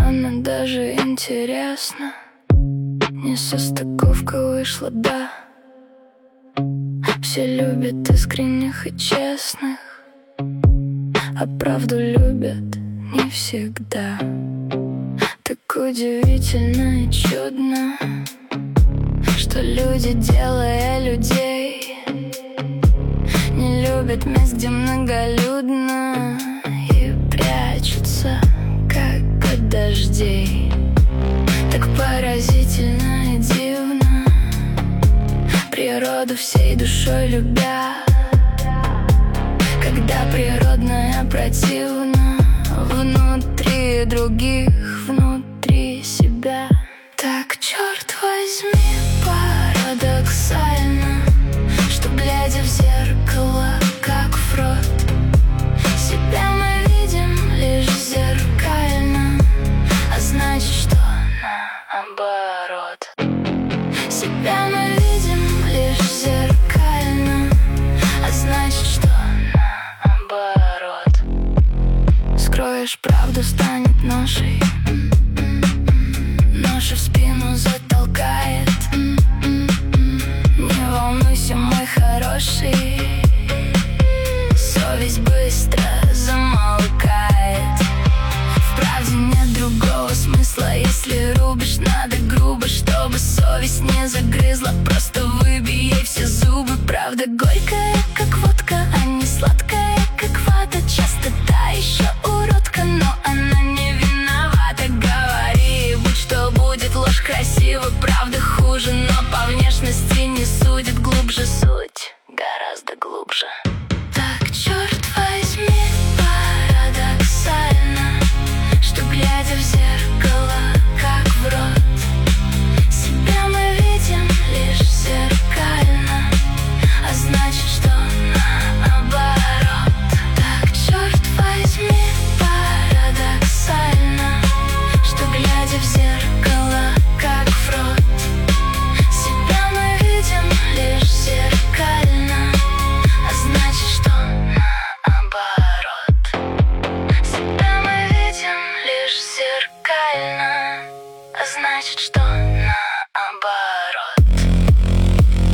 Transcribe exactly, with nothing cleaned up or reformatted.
странно, даже интересно. Несостыковка вышла, да. Все любят искренних и честных, а правду любят не всегда. Так удивительно и чудно, что люди, делая людей, не любят мест, где многолюдно, и прячутся, как от дождей. Так поразительно и дивно, природу всей душой любя, когда природное противно внутри других, внутри себя. Так, черт возьми, парадоксально, что, глядя в зеркало, как в рот, себя мы видим лишь зеркально, а значит, что наоборот. Себя мы видим лишь зеркально, а значит, что наоборот. Скроешь правду, станет ношей, ноша в спину затолкает. Не волнуйся, мой хороший, совесть быстро замолкает. В правде нет другого смысла, если рубишь, надо грубо, чтобы совесть не загрызла. Просто выбей ей все зубы, правда горькая.